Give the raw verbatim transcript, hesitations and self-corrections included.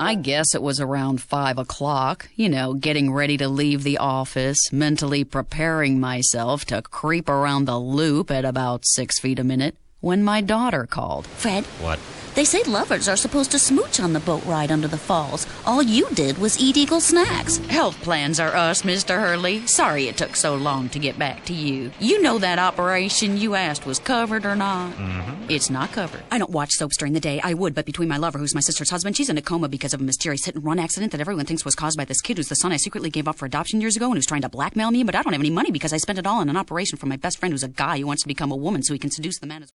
I guess it was around five o'clock, you know, getting ready to leave the office, mentally preparing myself to creep around the loop at about six feet a minute, when my daughter called. Fred? What? They say lovers are supposed to smooch on the boat ride under the falls. All you did was eat Eagle snacks. Health plans are us, Mister Hurley. Sorry it took so long to get back to you. You know that operation you asked was covered or not? Mm-hmm. It's not covered. I don't watch soaps during the day. I would, but between my lover, who's my sister's husband, she's in a coma because of a mysterious hit-and-run accident that everyone thinks was caused by this kid who's the son I secretly gave up for adoption years ago and who's trying to blackmail me, but I don't have any money because I spent it all on an operation for my best friend who's a guy who wants to become a woman so he can seduce the man as